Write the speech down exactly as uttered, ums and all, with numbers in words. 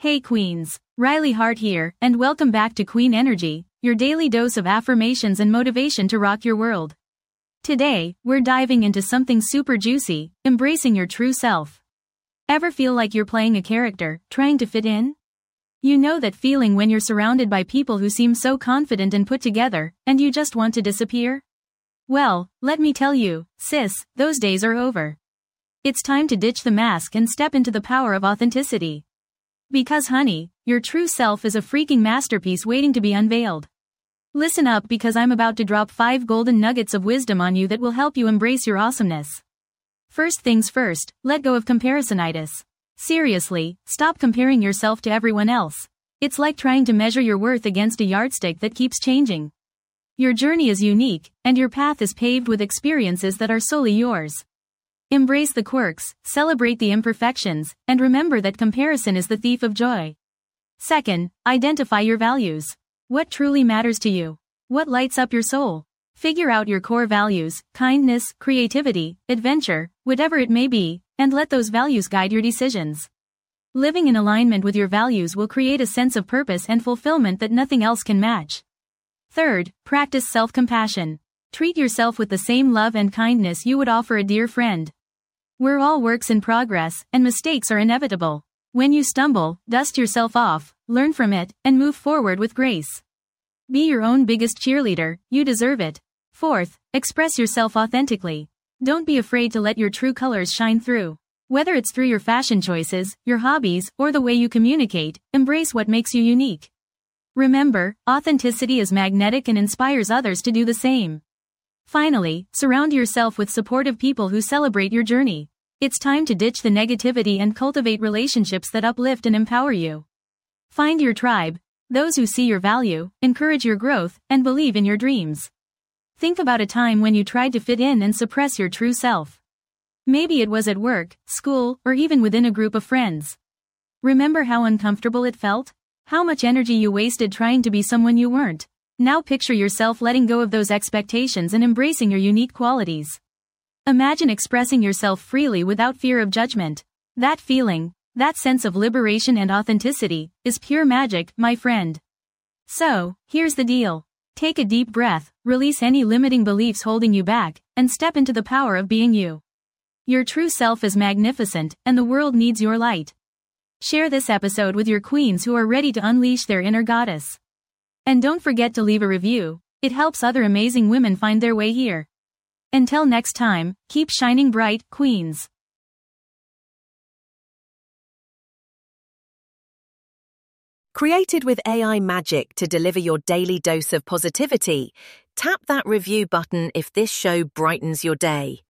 Hey Queens, Riley Hart here, and welcome back to Queen Energy, your daily dose of affirmations and motivation to rock your world. Today, we're diving into something super juicy, embracing your true self. Ever feel like you're playing a character, trying to fit in? You know that feeling when you're surrounded by people who seem so confident and put together, and you just want to disappear? Well, let me tell you, sis, those days are over. It's time to ditch the mask and step into the power of authenticity. Because honey, your true self is a freaking masterpiece waiting to be unveiled. Listen up because I'm about to drop five golden nuggets of wisdom on you that will help you embrace your awesomeness. First things first, let go of comparisonitis. Seriously, stop comparing yourself to everyone else. It's like trying to measure your worth against a yardstick that keeps changing. Your journey is unique, and your path is paved with experiences that are solely yours. Embrace the quirks, celebrate the imperfections, and remember that comparison is the thief of joy. Second, identify your values. What truly matters to you? What lights up your soul? Figure out your core values, kindness, creativity, adventure, whatever it may be, and let those values guide your decisions. Living in alignment with your values will create a sense of purpose and fulfillment that nothing else can match. Third, practice self-compassion. Treat yourself with the same love and kindness you would offer a dear friend. We're all works in progress, and mistakes are inevitable. When you stumble, dust yourself off, learn from it, and move forward with grace. Be your own biggest cheerleader, you deserve it. Fourth, express yourself authentically. Don't be afraid to let your true colors shine through. Whether it's through your fashion choices, your hobbies, or the way you communicate, embrace what makes you unique. Remember, authenticity is magnetic and inspires others to do the same. Finally, surround yourself with supportive people who celebrate your journey. It's time to ditch the negativity and cultivate relationships that uplift and empower you. Find your tribe, those who see your value, encourage your growth, and believe in your dreams. Think about a time when you tried to fit in and suppress your true self. Maybe it was at work, school, or even within a group of friends. Remember how uncomfortable it felt? How much energy you wasted trying to be someone you weren't? Now picture yourself letting go of those expectations and embracing your unique qualities. Imagine expressing yourself freely without fear of judgment. That feeling, that sense of liberation and authenticity, is pure magic, my friend. So, here's the deal. Take a deep breath, release any limiting beliefs holding you back, and step into the power of being you. Your true self is magnificent, and the world needs your light. Share this episode with your queens who are ready to unleash their inner goddess. And don't forget to leave a review, it helps other amazing women find their way here. Until next time, keep shining bright, queens. Created with A I magic to deliver your daily dose of positivity, tap that review button if this show brightens your day.